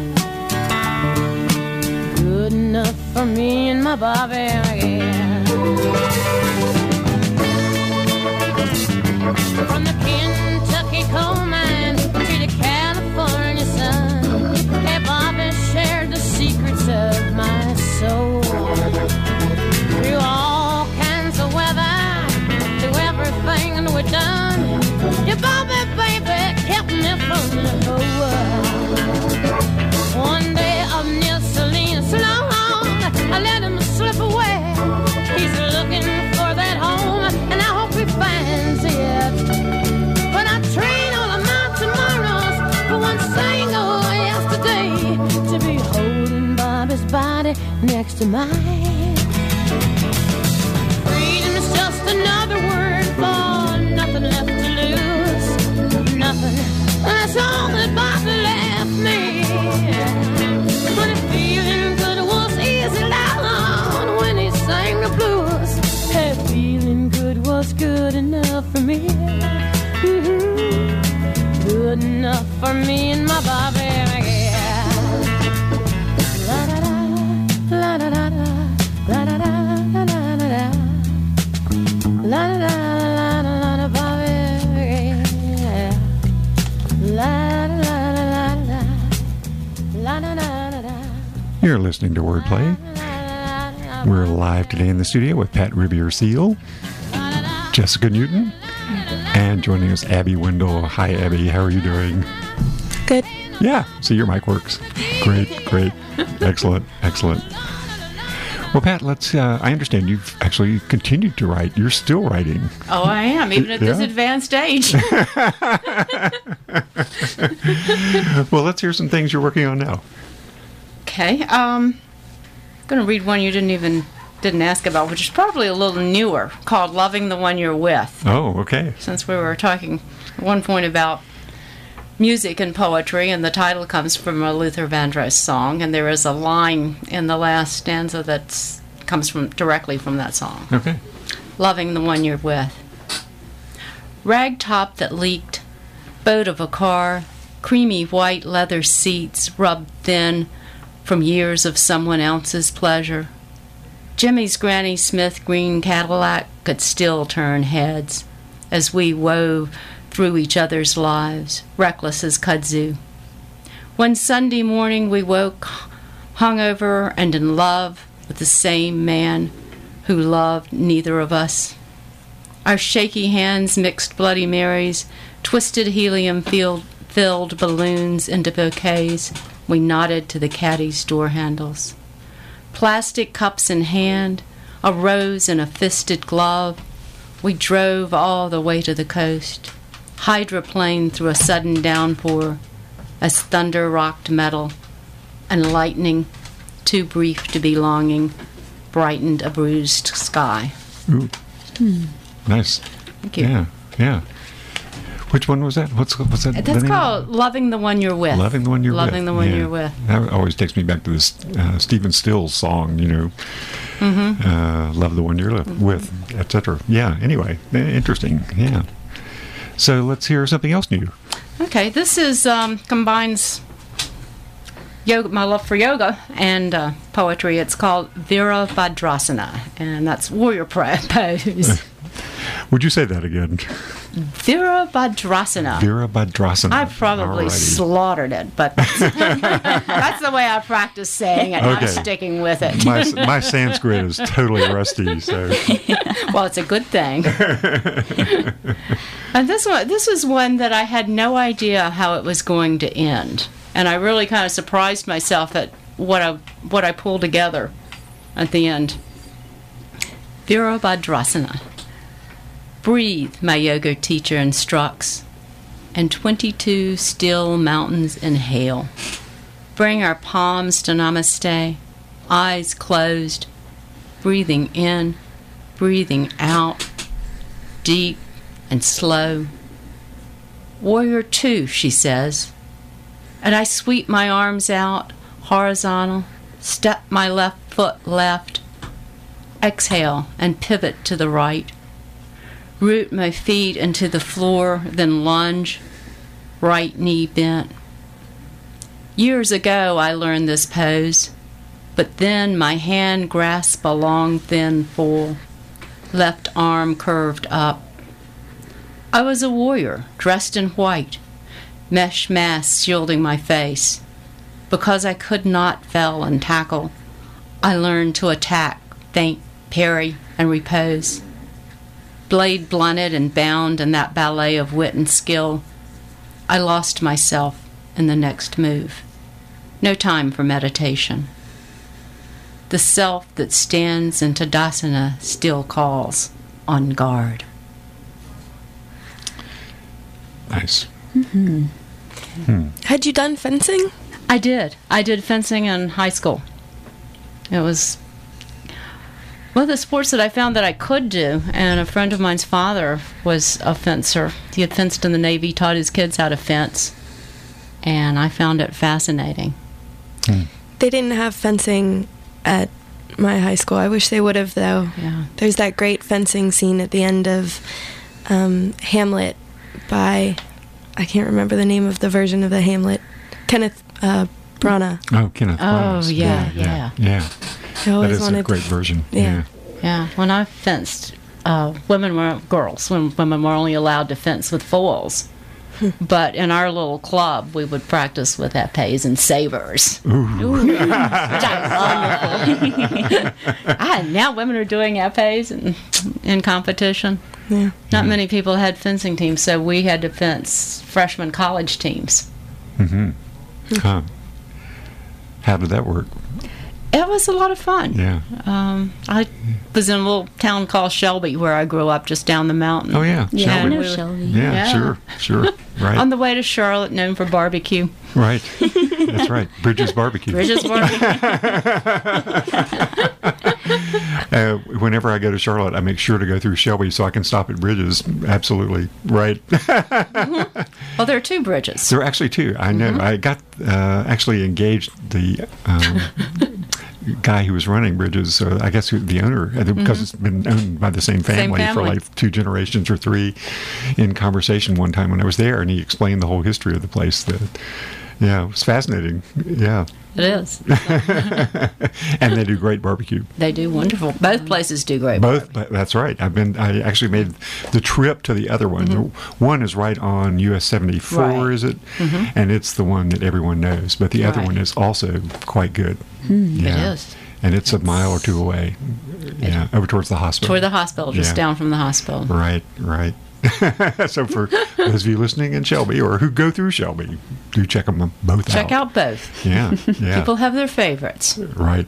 Speaker 4: Good enough for me and my Bobby, yeah. From the Kentucky coal mines to the California sun, hey, Bobby shared the secrets of my soul. Through all kinds of weather, through everything we've done, your Bobby, baby, kept me from the whole world. One day up near Salinas, I let him slip away. He's looking for that home, and I hope he finds it. But I trade all of my tomorrows for one single yesterday, to be holding Bobby's body next to mine. Freedom is just another word for nothing left to lose. Nothing, that's all that Bobby left me. But if feeling good was easy, loud when he sang the blues, hey, feeling good was good enough for me. Mm-hmm. Good enough for me and my Bobby, yeah. La da da, la da da da, la da da, la da da da, la da da, la da Bobby, yeah. La da la la la, la da da da.
Speaker 1: You're listening to Wordplay. We're live today in the studio with Pat Riviere-Seal, Jessica Newton, and joining us, Abby Wendell. Hi, Abby. How are you doing?
Speaker 5: Good.
Speaker 1: Yeah. See, your mic works. Great. Excellent. Well, Pat, let's. I understand you've actually continued to write. You're still writing.
Speaker 2: Oh, I am, even at this advanced age.
Speaker 1: Well, let's hear some things you're working on now.
Speaker 2: Okay. I'm going to read one you didn't ask about, which is probably a little newer, called Loving the One You're With.
Speaker 1: Oh, okay.
Speaker 2: Since we were talking at one point about music and poetry, and the title comes from a Luther Vandross song, and there is a line in the last stanza that comes directly from that song.
Speaker 1: Okay.
Speaker 2: Loving the One You're With. Rag top that leaked, boat of a car, creamy white leather seats rubbed thin from years of someone else's pleasure. Jimmy's Granny Smith green Cadillac could still turn heads as we wove through each other's lives, reckless as kudzu. One Sunday morning we woke hungover and in love with the same man who loved neither of us. Our shaky hands mixed Bloody Marys, twisted helium-filled balloons into bouquets. We nodded to the caddy's door handles. Plastic cups in hand, a rose in a fisted glove, we drove all the way to the coast, hydroplaned through a sudden downpour, as thunder rocked metal, and lightning, too brief to be longing, brightened a bruised sky.
Speaker 1: Ooh. Nice.
Speaker 2: Thank you.
Speaker 1: Yeah. Which one was that? What's that?
Speaker 2: That's called Loving the One You're With.
Speaker 1: Loving the One You're With.
Speaker 2: Loving the One You're With.
Speaker 1: That always takes me back to this Stephen Stills song, you know. Mm-hmm. Love the One You're With, etc. Yeah, anyway, interesting. Yeah. So let's hear something else new.
Speaker 2: Okay, this is combines yoga, my love for yoga and poetry. It's called Virabhadrasana, and that's warrior pose.
Speaker 1: Would you say that again?
Speaker 2: Virabhadrasana.
Speaker 1: Virabhadrasana.
Speaker 2: I probably slaughtered it, but that's the way I practice saying it. Okay. I'm sticking with it.
Speaker 1: My Sanskrit is totally rusty, so.
Speaker 2: Well, it's a good thing. And this was one that I had no idea how it was going to end, and I really kind of surprised myself at what I pulled together at the end. Virabhadrasana. Breathe, my yoga teacher instructs, and 22 still mountains inhale. Bring our palms to namaste, eyes closed, breathing in, breathing out, deep and slow. Warrior 2, she says. And I sweep my arms out, horizontal, step my left foot left, exhale and pivot to the right, root my feet into the floor, then lunge, right knee bent. Years ago I learned this pose, but then my hand grasped a long, thin foil, left arm curved up. I was a warrior, dressed in white, mesh mask shielding my face. Because I could not fell and tackle, I learned to attack, feint, parry, and repose. Blade blunted and bound in that ballet of wit and skill, I lost myself in the next move. No time for meditation. The self that stands in Tadasana still calls, on guard.
Speaker 1: Nice.
Speaker 5: Had you done fencing?
Speaker 2: I did. I did fencing in high school. It was one of the sports that I found that I could do, and a friend of mine's father was a fencer. He had fenced in the Navy, taught his kids how to fence, and I found it fascinating.
Speaker 5: They didn't have fencing at my high school. I wish they would have, though.
Speaker 2: Yeah.
Speaker 5: There's that great fencing scene at the end of Hamlet by, I can't remember the name of the version of the Hamlet, Kenneth Branagh.
Speaker 1: Oh, Kenneth Branagh.
Speaker 2: Oh, yeah.
Speaker 5: I always
Speaker 1: That is
Speaker 5: wanted
Speaker 1: a great version.
Speaker 5: Yeah.
Speaker 2: Yeah, when I fenced, women were girls. When women were only allowed to fence with foils. But in our little club, we would practice with épées and sabers. Which I love. Now women are doing épées in competition.
Speaker 5: Yeah.
Speaker 2: Not many people had fencing teams, so we had to fence freshman college teams.
Speaker 1: Huh. How did that work?
Speaker 2: It was a lot of fun.
Speaker 1: Yeah.
Speaker 2: I was in a little town called Shelby where I grew up, just down the mountain.
Speaker 1: Oh, yeah.
Speaker 3: Yeah, I
Speaker 1: Shelby.
Speaker 3: know Shelby.
Speaker 1: Yeah, sure. Right.
Speaker 2: On the way to Charlotte, known for barbecue.
Speaker 1: Right. That's right. Bridges Barbecue.
Speaker 2: Bridges Barbecue.
Speaker 1: Whenever I go to Charlotte, I make sure to go through Shelby so I can stop at Bridges. Absolutely. Right.
Speaker 2: Well, there are two bridges.
Speaker 1: There are actually two. I know. I got actually engaged the guy who was running Bridges, I guess the owner, because it's been owned by the same family for like 2 generations or 3, in conversation one time when I was there, and he explained the whole history of the place. Yeah, it was fascinating. Yeah.
Speaker 2: It is.
Speaker 1: And they do great barbecue.
Speaker 2: They do wonderful. Both places do great barbecue.
Speaker 1: That's right. I actually made the trip to the other one. One is right on US 74,
Speaker 2: Right.
Speaker 1: is it? And it's the one that everyone knows. But the other
Speaker 2: Right.
Speaker 1: one is also quite good. Yeah.
Speaker 2: It is.
Speaker 1: And it's a mile or 2 away. Yeah, over towards the hospital.
Speaker 2: Toward the hospital, just
Speaker 1: Yeah.
Speaker 2: down from the hospital.
Speaker 1: Right. So for those of you listening in Shelby or who go through Shelby, do check them both out.
Speaker 2: Check out both.
Speaker 1: Yeah.
Speaker 2: People have their favorites.
Speaker 1: Right.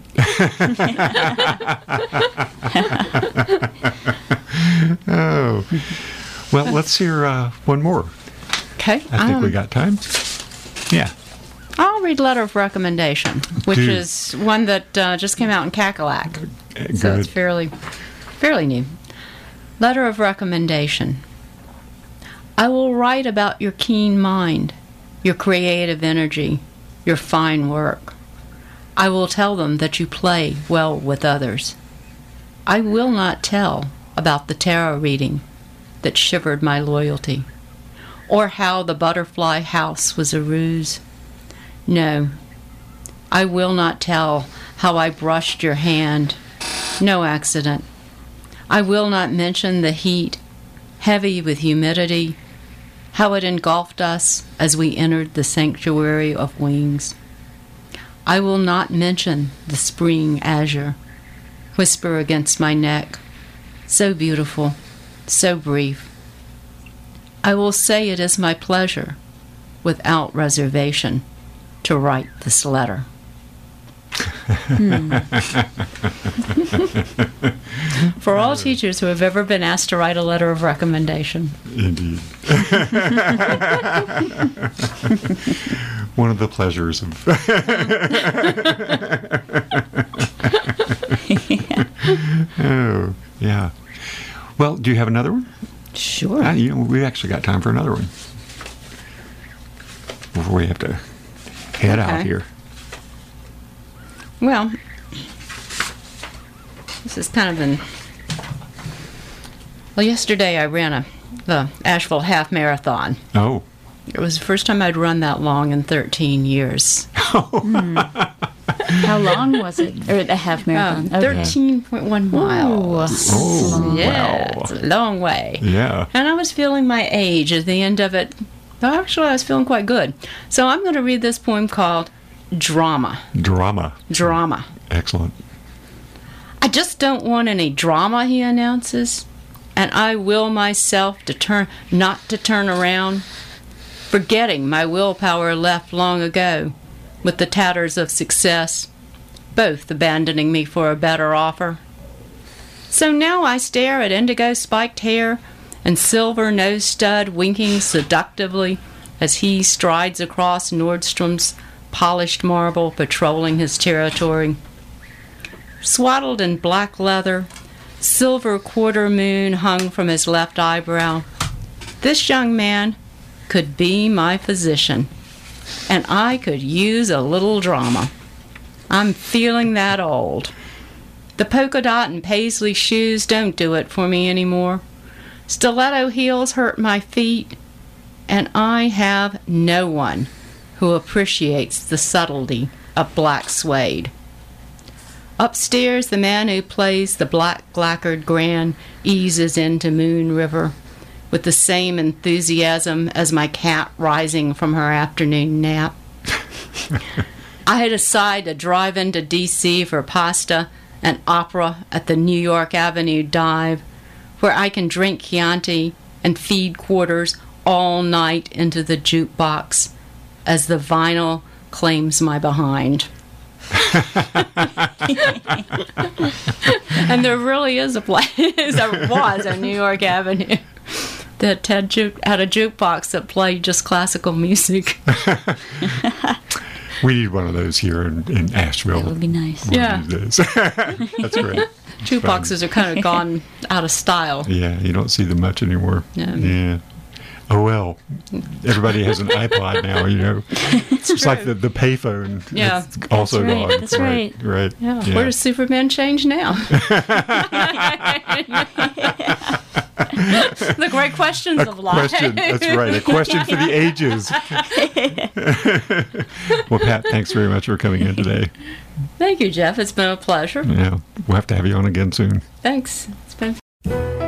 Speaker 1: Oh. Well, let's hear one more.
Speaker 2: Okay.
Speaker 1: I think we got time. Yeah.
Speaker 2: I'll read Letter of Recommendation, which
Speaker 1: Do.
Speaker 2: is one that just came out in Cackalack. So
Speaker 1: Good.
Speaker 2: it's fairly new. Letter of Recommendation. I will write about your keen mind, your creative energy, your fine work. I will tell them that you play well with others. I will not tell about the tarot reading that shivered my loyalty, or how the butterfly house was a ruse. No, I will not tell how I brushed your hand. No accident. I will not mention the heat, heavy with humidity, how it engulfed us as we entered the sanctuary of wings. I will not mention the spring azure, whisper against my neck, so beautiful, so brief. I will say it is my pleasure, without reservation, to write this letter. For all teachers who have ever been asked to write a letter of recommendation.
Speaker 1: Indeed. One of the pleasures of Oh, yeah. Well, do you have another one?
Speaker 2: Sure.
Speaker 1: We actually got time for another one before we have to head out here.
Speaker 2: Well, this is kind of well, yesterday I ran the Asheville Half Marathon.
Speaker 1: Oh.
Speaker 2: It was the first time I'd run that long in 13 years.
Speaker 3: How long was it? Or the half marathon?
Speaker 2: 13.1 miles.
Speaker 1: Oh,
Speaker 2: yeah,
Speaker 1: wow.
Speaker 2: it's a long way.
Speaker 1: Yeah.
Speaker 2: And I was feeling my age at the end of it. Actually, I was feeling quite good. So I'm going to read this poem called Drama.
Speaker 1: Drama.
Speaker 2: Drama.
Speaker 1: Excellent.
Speaker 2: I just don't want any drama, he announces, and I will myself not to turn around, forgetting my willpower left long ago with the tatters of success, both abandoning me for a better offer. So now I stare at indigo spiked hair and silver nose stud winking seductively as he strides across Nordstrom's polished marble, patrolling his territory. Swaddled in black leather, silver quarter moon hung from his left eyebrow, this young man could be my physician, and I could use a little drama. I'm feeling that old. The polka dot and paisley shoes don't do it for me anymore. Stiletto heels hurt my feet, and I have no one who appreciates the subtlety of black suede. Upstairs, the man who plays the black lacquered grand eases into Moon River with the same enthusiasm as my cat rising from her afternoon nap. I had decided to drive into D.C. for pasta and opera at the New York Avenue Dive, where I can drink Chianti and feed quarters all night into the jukebox as the vinyl claims my behind. And there really is a place, there was on New York Avenue, that had a jukebox that played just classical music.
Speaker 1: We need one of those here in Asheville.
Speaker 3: That would be nice.
Speaker 2: Yeah.
Speaker 1: That's great.
Speaker 2: Jukeboxes are kind of gone out of style.
Speaker 1: Yeah, you don't see them much anymore. Yeah. Oh, well, everybody has an iPod now, It's like the payphone.
Speaker 2: Yeah.
Speaker 1: It's also
Speaker 3: That's right,
Speaker 1: gone.
Speaker 3: that's right.
Speaker 1: Right.
Speaker 2: Yeah. Where does Superman change now? The great questions of life.
Speaker 1: That's right. A question for the ages. Well, Pat, thanks very much for coming in today.
Speaker 2: Thank you, Jeff. It's been a pleasure.
Speaker 1: Yeah, we'll have to have you on again soon.
Speaker 2: Thanks. It's been